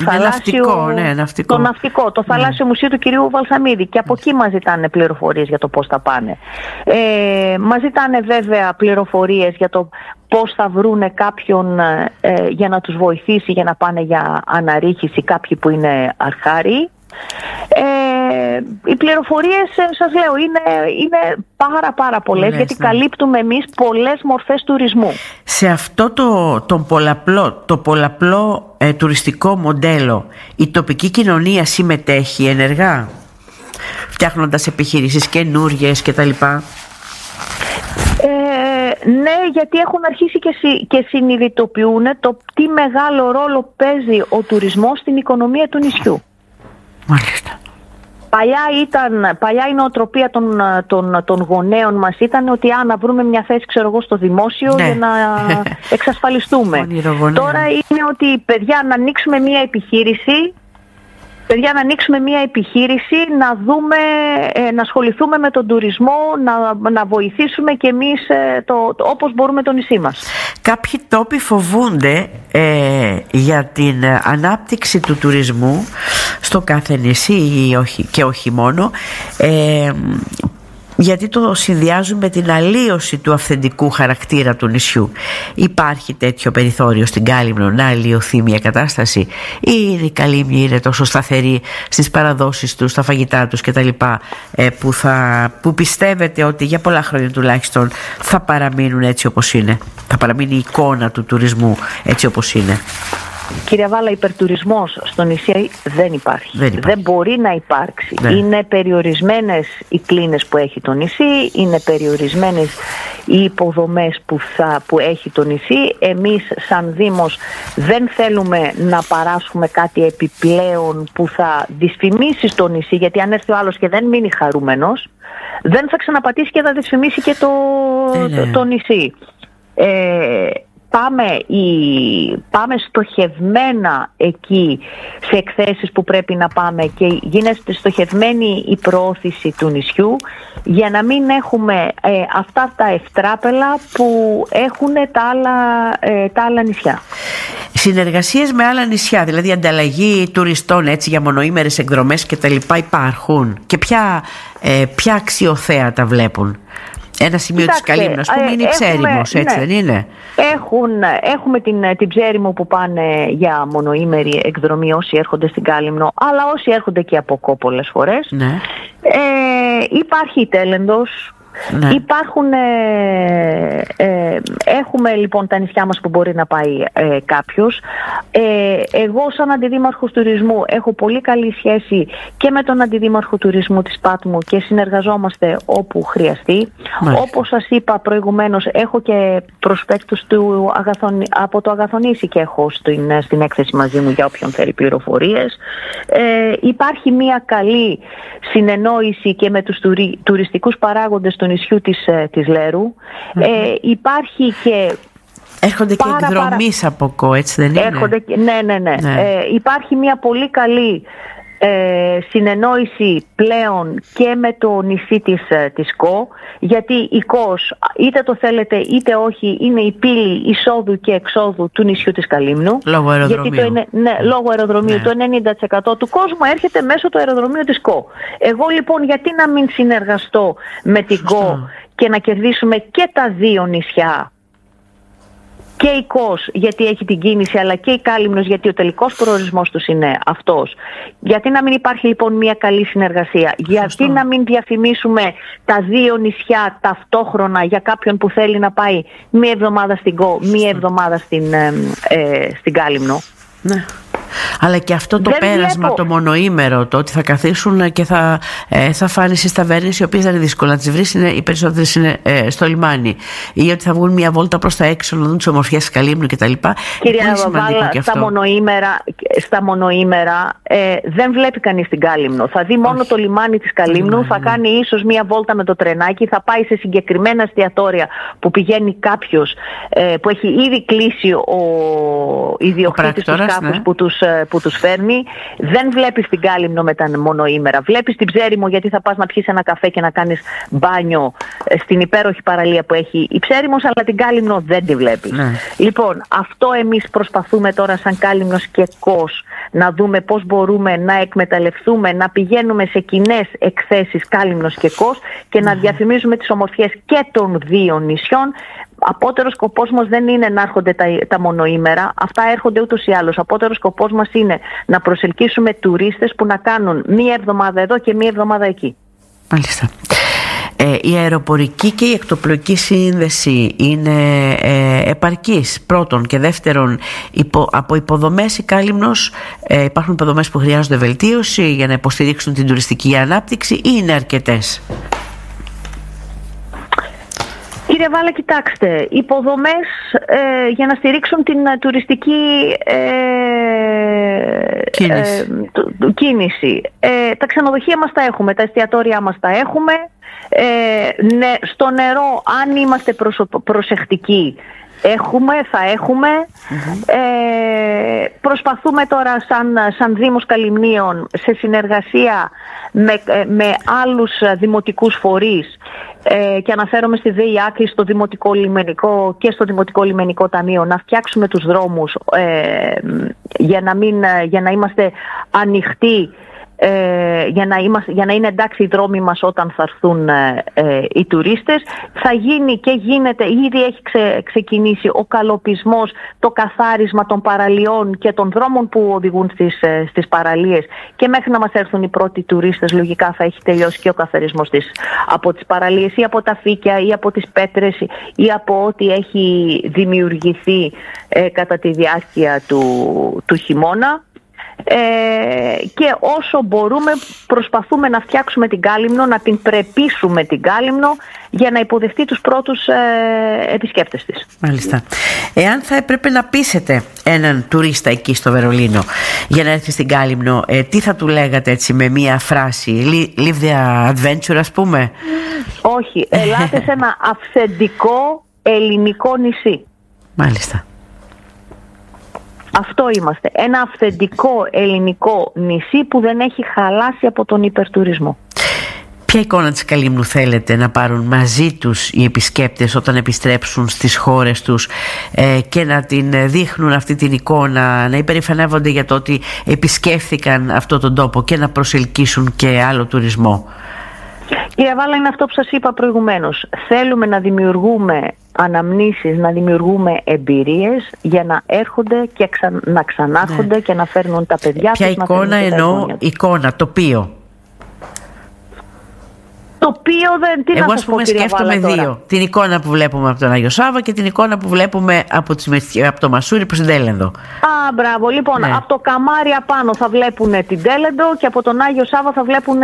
θαλάσσιο μουσείο του κυρίου Βαλσαμίδη, και από εκεί μας ζητάνε πληροφορίες για το πώς θα πάνε. Μας ζητάνε βέβαια πληροφορίες για το πώς θα βρούνε κάποιον για να τους βοηθήσει για να πάνε για αναρρίχηση, κάποιοι που είναι αρχάριοι. Οι πληροφορίες, σας λέω, είναι πάρα πολλές, γιατί καλύπτουμε εμείς πολλές μορφές τουρισμού. Σε αυτό το πολλαπλό τουριστικό μοντέλο η τοπική κοινωνία συμμετέχει ενεργά, φτιάχνοντας επιχειρήσεις καινούριες κτλ? Ναι, γιατί έχουν αρχίσει και συνειδητοποιούν το τι μεγάλο ρόλο παίζει ο τουρισμός στην οικονομία του νησιού. Μάλιστα. Παλιά η νοοτροπία των γονέων μας ήταν ότι να βρούμε μια θέση, ξέρω εγώ, στο δημόσιο, ναι, για να εξασφαλιστούμε. Τώρα είναι ότι, παιδιά, να ανοίξουμε μια επιχείρηση. Να δούμε, να ασχοληθούμε με τον τουρισμό, να βοηθήσουμε κι εμείς όπως μπορούμε το νησί μας. Κάποιοι τόποι φοβούνται για την ανάπτυξη του τουρισμού στο κάθε νησί και όχι μόνο, γιατί το συνδυάζουν με την αλλίωση του αυθεντικού χαρακτήρα του νησιού. Υπάρχει τέτοιο περιθώριο στην Κάλυμνο να αλλοιωθεί μια κατάσταση, ή η Καλύμνη είναι τόσο σταθερή στις παραδόσεις τους, στα φαγητά τους κτλ, που πιστεύετε ότι για πολλά χρόνια τουλάχιστον θα παραμείνουν έτσι όπως είναι, θα παραμείνει η εικόνα του τουρισμού έτσι όπως είναι? Κυρία Βάλα, υπερτουρισμός στο νησί δεν υπάρχει. Δεν μπορεί να υπάρξει. Ναι. Είναι περιορισμένες οι κλίνες που έχει το νησί, είναι περιορισμένες οι υποδομές που έχει το νησί. Εμείς σαν Δήμος δεν θέλουμε να παράσχουμε κάτι επιπλέον που θα δυσφημίσει στο νησί, γιατί αν έρθει ο άλλος και δεν μείνει χαρούμενος, δεν θα ξαναπατήσει και θα δυσφημίσει και το νησί. Πάμε στοχευμένα εκεί σε εκθέσεις που πρέπει να πάμε και γίνεται στοχευμένη η προώθηση του νησιού, για να μην έχουμε αυτά τα ευτράπελα που έχουν τα άλλα νησιά. Συνεργασίες με άλλα νησιά, δηλαδή ανταλλαγή τουριστών έτσι για μονοήμερες εκδρομές και τα λοιπά, υπάρχουν? Και ποια αξιοθέατα βλέπουν? Ένα σημείο της Καλύμνος, ας πούμε, είναι η Ψέριμος, έτσι, ναι, δεν είναι? Έχουμε την Ψέριμο που πάνε για μονοήμερη εκδρομή όσοι έρχονται στην Κάλυμνο, αλλά όσοι έρχονται και από Κό πολλές φορές. Ναι. Υπάρχει η Τέλεντος. Ναι. Έχουμε λοιπόν τα νησιά μας που μπορεί να πάει κάποιος. Εγώ σαν αντιδήμαρχος τουρισμού έχω πολύ καλή σχέση και με τον αντιδήμαρχο τουρισμού της Πάτμου και συνεργαζόμαστε όπου χρειαστεί. Μάλιστα. Όπως σας είπα προηγουμένως, έχω και προσπέκτους από το Αγαθονήσι και έχω στην έκθεση μαζί μου για όποιον θέλει πληροφορίες. Υπάρχει μια καλή συνεννόηση και με τους τουριστικούς παράγοντες του νησιού της Λέρου. Υπάρχει και... Έρχονται και εκδρομείς από Κό, έτσι δεν είναι? Ναι. Υπάρχει μια πολύ καλή συνεννόηση πλέον και με το νησί της Κό, γιατί η Κος, είτε το θέλετε είτε όχι, είναι η πύλη εισόδου και εξόδου του νησιού της Καλύμνου. Λόγω αεροδρομίου. Λόγω αεροδρομίου. Ναι. Το 90% του κόσμου έρχεται μέσω του αεροδρομίου της Κο. Εγώ λοιπόν γιατί να μην συνεργαστώ με την Κο και να κερδίσουμε και τα δύο νησιά, και η Κος γιατί έχει την κίνηση, αλλά και η Κάλυμνος γιατί ο τελικός προορισμός τους είναι αυτός. Γιατί να μην υπάρχει λοιπόν μια καλή συνεργασία? Γιατί να μην διαφημίσουμε τα δύο νησιά ταυτόχρονα για κάποιον που θέλει να πάει μία εβδομάδα στην Κο, μία εβδομάδα στην Κάλυμνο? Ναι. Αλλά και αυτό το πέρασμα, το μονοήμερο, το ότι θα καθίσουν και θα φάνε στις ταβέρνες, οι οποίες δεν είναι δύσκολο να τις βρεις, οι περισσότερες είναι στο λιμάνι, ή ότι θα βγουν μια βόλτα προς τα έξω να δουν τις ομορφιές της Καλύμνου κτλ. Κυρία Βαβάλα, στα μονοήμερα δεν βλέπει κανείς την Κάλυμνο. Θα δει μόνο το λιμάνι της Καλύμνου, θα κάνει ίσως μια βόλτα με το τρενάκι, θα πάει σε συγκεκριμένα εστιατόρια που πηγαίνει κάποιος που έχει ήδη κλείσει ο ιδιοκτήτης του σκάφους, που τους φέρνει. Δεν βλέπεις την Κάλυμνο με τα μονοήμερα. Βλέπεις την Ψέριμο γιατί θα πας να πιεις ένα καφέ και να κάνεις μπάνιο στην υπέροχη παραλία που έχει η Ψέριμος, αλλά την Κάλυμνο δεν τη βλέπεις. Ναι. Λοιπόν, αυτό εμείς προσπαθούμε τώρα σαν Κάλυμνος και Κος να δούμε πώς μπορούμε να εκμεταλλευτούμε, να πηγαίνουμε σε κοινές εκθέσεις Κάλυμνος και Κος και να διαφημίζουμε τις ομορφιές και των δύο νησιών. Απότερος σκοπός μας δεν είναι να έρχονται τα μονοήμερα, αυτά έρχονται ούτως ή άλλως. Απότερος σκοπός μας είναι να προσελκύσουμε τουρίστες που να κάνουν μία εβδομάδα εδώ και μία εβδομάδα εκεί. Μάλιστα. Η αεροπορική και η εκτοπλοϊκή σύνδεση είναι επαρκής, πρώτον, και δεύτερον, από υποδομές η Κάλυμνος υπάρχουν υποδομές που χρειάζονται βελτίωση για να υποστηρίξουν την τουριστική ανάπτυξη, ή είναι αρκετές? Κύριε Βάλα, κοιτάξτε, υποδομές για να στηρίξουν την τουριστική κίνηση. Τα ξενοδοχεία μας τα έχουμε, τα εστιατόρια μας τα έχουμε. Στο νερό, αν είμαστε προσεκτικοί, θα έχουμε. Προσπαθούμε τώρα σαν Δήμος Καλυμνίων, σε συνεργασία με άλλους δημοτικούς φορείς, και αναφέρομαι στη ΔΕΗ Άκρη, στο Δημοτικό Λιμενικό και στο Δημοτικό Λιμενικό Ταμείο, να φτιάξουμε τους δρόμους για να είμαστε ανοιχτοί, για να είναι εντάξει οι δρόμοι μας όταν θα έρθουν οι τουρίστες. Θα γίνει και γίνεται, ήδη έχει ξεκινήσει ο καλοπισμός, το καθάρισμα των παραλιών και των δρόμων που οδηγούν στις παραλίες, και μέχρι να μας έρθουν οι πρώτοι τουρίστες λογικά θα έχει τελειώσει και ο καθαρισμός από τις παραλίες ή από τα φύκια ή από τις πέτρες ή από ό,τι έχει δημιουργηθεί κατά τη διάρκεια του χειμώνα. Και όσο μπορούμε προσπαθούμε να φτιάξουμε την Κάλυμνο, να την πρεπίσουμε την Κάλυμνο για να υποδεχτεί τους πρώτους επισκέπτες της. Μάλιστα. Εάν θα έπρεπε να πείσετε έναν τουρίστα εκεί στο Βερολίνο για να έρθει στην Κάλυμνο, τι θα του λέγατε έτσι με μία φράση? Live the adventure, ας πούμε? Όχι, ελάτε σε ένα αυθεντικό ελληνικό νησί. Μάλιστα. Αυτό είμαστε. Ένα αυθεντικό ελληνικό νησί που δεν έχει χαλάσει από τον υπερτουρισμό. Ποια εικόνα της Καλύμνου θέλετε να πάρουν μαζί τους οι επισκέπτες όταν επιστρέψουν στις χώρες τους, και να την δείχνουν αυτή την εικόνα, να υπερηφανεύονται για το ότι επισκέφθηκαν αυτόν τον τόπο και να προσελκύσουν και άλλο τουρισμό? Κύριε Βάλα, είναι αυτό που σας είπα προηγουμένως. Θέλουμε να δημιουργούμε αναμνήσεις, να δημιουργούμε εμπειρίες για να έρχονται και να ξανάρχονται, και να φέρνουν τα παιδιά τους. Ποια εικόνα εννοώ? Εικόνα, τοπίο. Τοπίο δεν... Τι εγώ, να ας πούμε, σκέφτομαι δύο. Τώρα. Την εικόνα που βλέπουμε από τον Άγιο Σάββα και την εικόνα που βλέπουμε από το Μασούρι προς την Τέλεντο. Μπράβο. Λοιπόν, από το Καμάρι απάνω θα βλέπουν την Τέλεντο και από τον Άγιο Σάββα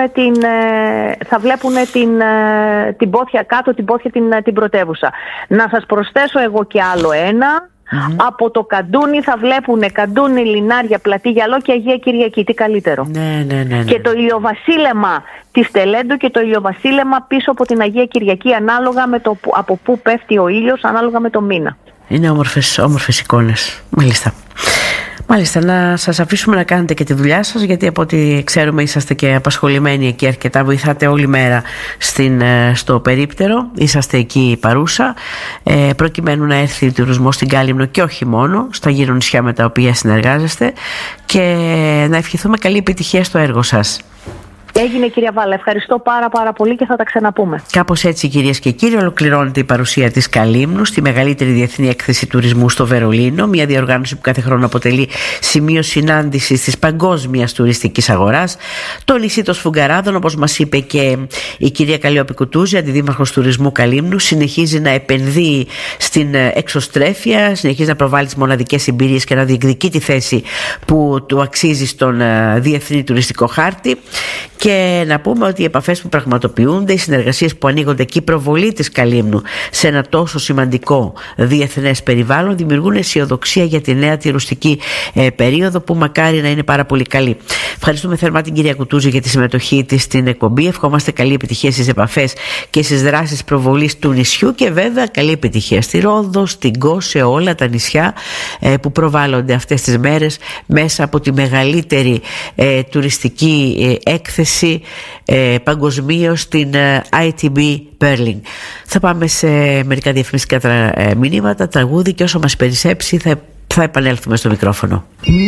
θα βλέπουν την Πόθια κάτω, την Πόθια την πρωτεύουσα. Να σας προσθέσω εγώ και άλλο ένα. Από το Καντούνι θα βλέπουν Καντούνι, Λινάρια, Πλατή Γυαλό και Αγία Κυριακή. Τι καλύτερο? Ναι. Και το ηλιοβασίλεμα της Τελέντου και το ηλιοβασίλεμα πίσω από την Αγία Κυριακή, ανάλογα με το από πού πέφτει ο ήλιος, ανάλογα με το μήνα. Είναι όμορφες εικόνες. Μάλιστα, να σας αφήσουμε να κάνετε και τη δουλειά σας, γιατί από ό,τι ξέρουμε είσαστε και απασχολημένοι εκεί αρκετά, βοηθάτε όλη μέρα στο περίπτερο, είσαστε εκεί παρούσα, προκειμένου να έρθει τουρισμός στην Κάλυμνο και όχι μόνο, στα γύρω νησιά με τα οποία συνεργάζεστε, και να ευχηθούμε καλή επιτυχία στο έργο σας. Έγινε, κυρία Βάλα, ευχαριστώ πάρα πολύ και θα τα ξαναπούμε. Κάπως έτσι, κυρίες και κύριοι, ολοκληρώνεται η παρουσία της Καλύμνου στη μεγαλύτερη διεθνή έκθεση τουρισμού στο Βερολίνο, μια διοργάνωση που κάθε χρόνο αποτελεί σημείο συνάντησης της παγκόσμιας τουριστικής αγοράς. Το νησί των Σφουγγαράδων, όπως μας είπε και η κυρία Καλλιόπη Κουτούζη, αντιδήμαρχος τουρισμού Καλύμνου, συνεχίζει να επενδύει στην εξωστρέφεια, συνεχίζει να προβάλλει τις μοναδικές εμπειρίες και να διεκδικεί τη θέση που του αξίζει στον διεθνή τουριστικό χάρτη. Και να πούμε ότι οι επαφές που πραγματοποιούνται, οι συνεργασίες που ανοίγονται και η προβολή της Καλύμνου σε ένα τόσο σημαντικό διεθνές περιβάλλον δημιουργούν αισιοδοξία για τη νέα τουριστική περίοδο, που μακάρι να είναι πάρα πολύ καλή. Ευχαριστούμε θερμά την κυρία Κουτούζη για τη συμμετοχή της στην εκπομπή. Ευχόμαστε καλή επιτυχία στις επαφές και στις δράσεις προβολής του νησιού, και βέβαια καλή επιτυχία στη Ρόδο, στην Κο, σε όλα τα νησιά που προβάλλονται αυτές τις μέρες μέσα από τη μεγαλύτερη τουριστική έκθεση παγκοσμίως, στην ITB Berlin. Θα πάμε σε μερικά διαφημιστικά μηνύματα, τραγούδι, και όσο μας περισσέψει θα επανέλθουμε στο μικρόφωνο.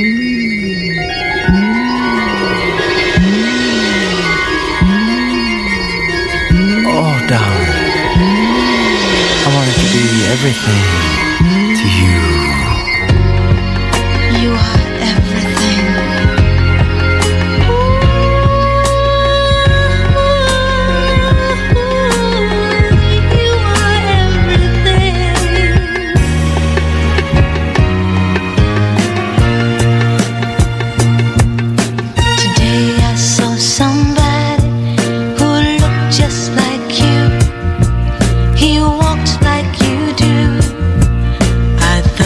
Oh, darling, I wanted to be everything to you. You are everything. You are everything. Today I saw somebody who looked just like you. He walked like you do. I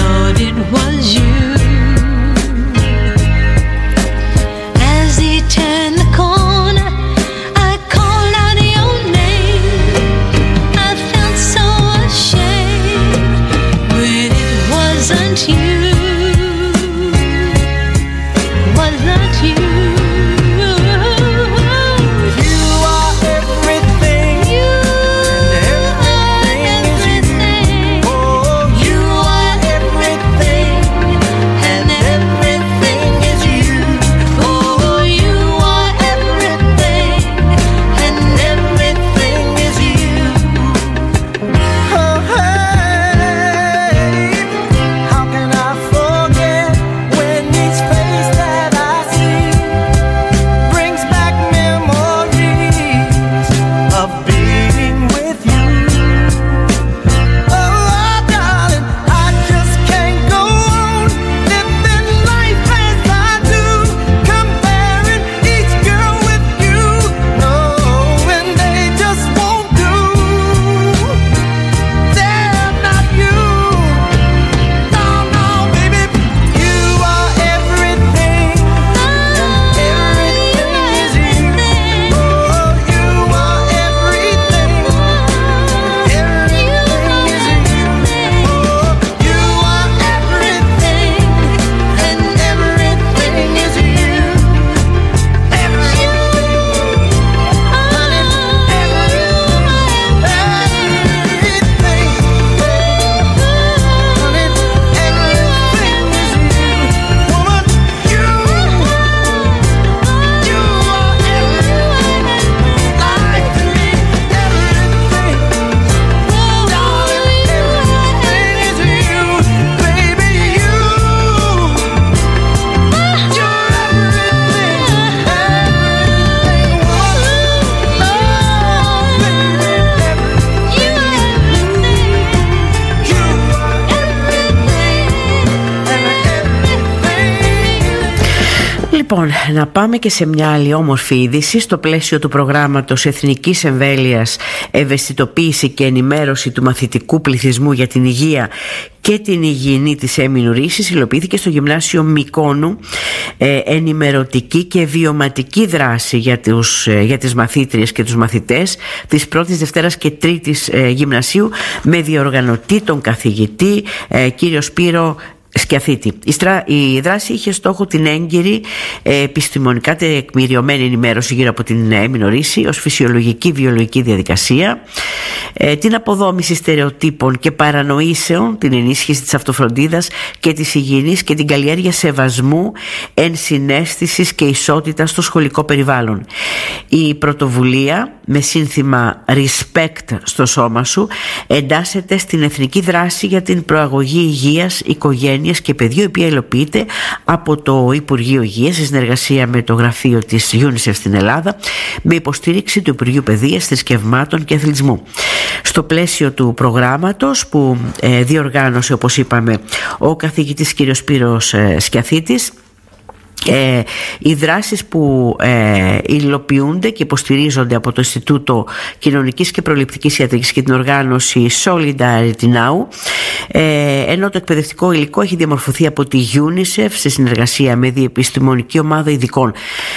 Λοιπόν, να πάμε και σε μια άλλη όμορφη είδηση. Στο πλαίσιο του προγράμματος Εθνικής Εμβέλειας, Ευαισθητοποίηση και Ενημέρωση του Μαθητικού Πληθυσμού για την Υγεία και την Υγιεινή της έμμηνου ρύσης, υλοποιήθηκε στο Γυμνάσιο Μυκόνου ενημερωτική και βιωματική δράση για τις μαθήτριες και τους μαθητές της πρώτης, Δευτέρας και Τρίτης Γυμνασίου, με διοργανωτή τον καθηγητή κύριο Σπύρο Σκιαθίτη. Η δράση είχε στόχο την έγκυρη επιστημονικά τεκμηριωμένη ενημέρωση γύρω από την έμμηνο ρίση ως φυσιολογική βιολογική διαδικασία, την αποδόμηση στερεοτύπων και παρανοήσεων, την ενίσχυση της αυτοφροντίδας και της υγιεινής και την καλλιέργεια σεβασμού, ενσυναίσθησης και ισότητας στο σχολικό περιβάλλον. Η πρωτοβουλία, με σύνθημα Respect στο σώμα σου, εντάσσεται στην εθνική δράση για την προαγωγή υγείας, οικογένειας και παιδιού, η οποία υλοποιείται από το Υπουργείο Υγείας σε συνεργασία με το γραφείο της UNICEF στην Ελλάδα, με υποστήριξη του Υπουργείου Παιδείας, Θρησκευμάτων και Αθλητισμού. Στο πλαίσιο του προγράμματος που διοργάνωσε, όπως είπαμε, ο καθηγητής κ. Σπύρος Σκιαθίτης, οι δράσεις που υλοποιούνται και υποστηρίζονται από το Ινστιτούτο Κοινωνικής και Προληπτικής Ιατρικής και την οργάνωση Solidarity Now, ενώ το εκπαιδευτικό υλικό έχει διαμορφωθεί από τη UNICEF σε συνεργασία με διεπιστημονική ομάδα ειδικών.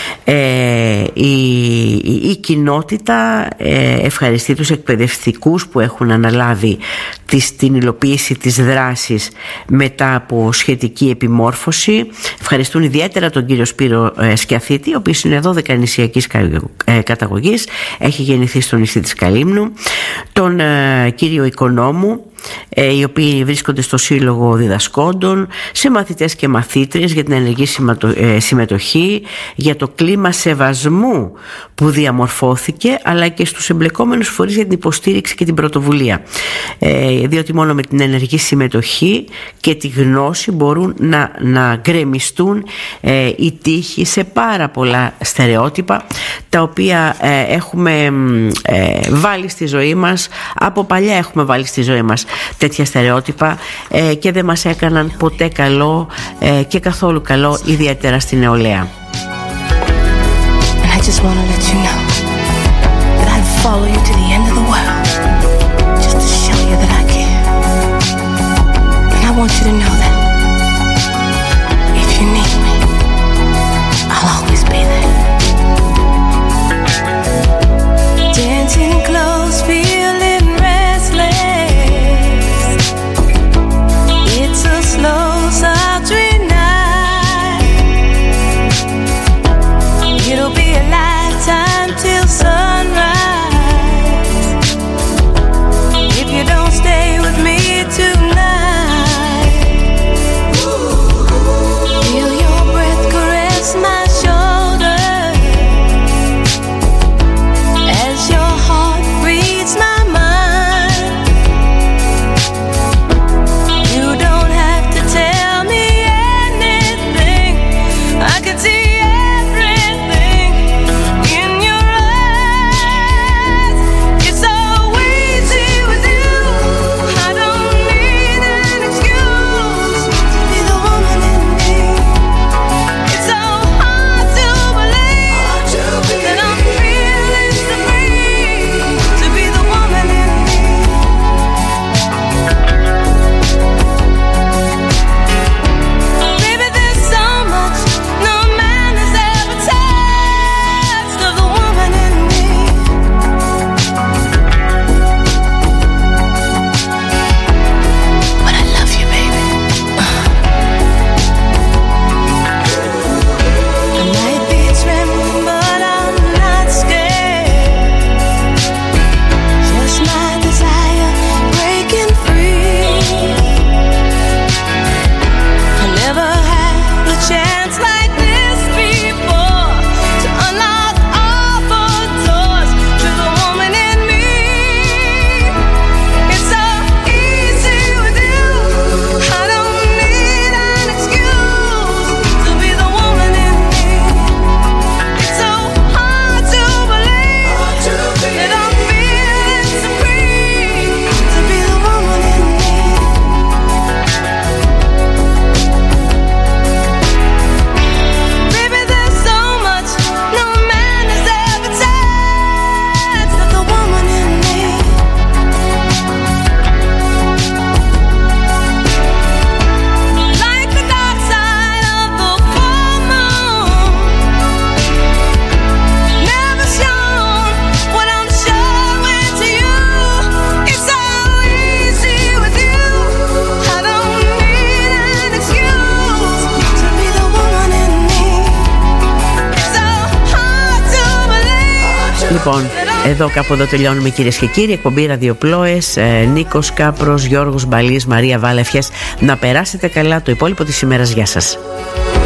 Η κοινότητα ευχαριστεί τους εκπαιδευτικούς που έχουν αναλάβει την υλοποίηση της δράσης μετά από σχετική επιμόρφωση. Ευχαριστούν ιδιαίτερα τον κύριο Σπύρο Σκιαθίτη, ο οποίος είναι 12 νησιακής καταγωγής, έχει γεννηθεί στο νησί της Καλύμνου, τον κύριο Οικονόμου, οι οποίοι βρίσκονται στο Σύλλογο Διδασκόντων, σε μαθητές και μαθήτριες για την ενεργή συμμετοχή, για το κλίμα σεβασμού που διαμορφώθηκε, αλλά και στους εμπλεκόμενους φορείς για την υποστήριξη και την πρωτοβουλία, διότι μόνο με την ενεργή συμμετοχή και τη γνώση μπορούν να γκρεμιστούν οι τύχοι σε πάρα πολλά στερεότυπα τα οποία έχουμε βάλει στη ζωή μας. Από παλιά έχουμε βάλει στη ζωή μας τέτοια στερεότυπα και δεν μας έκαναν ποτέ καλό και καθόλου καλό, ιδιαίτερα στη νεολαία. And I just want to let you know that I'd follow you to the end of the world just to show you that I care. And I want you to know that if you need me, I'll always be there. Dancing close, feeling restless. It's a slow, sultry night. It'll be a lifetime till sunrise. Λοιπόν, κάπου εδώ τελειώνουμε, κυρίες και κύριοι. Εκπομπή Ραδιοπλόες, Νίκος Κάπρος, Γιώργος Μπαλής, Μαρία Βάλα. Ευχές να περάσετε καλά το υπόλοιπο της ημέρας. Γεια σας.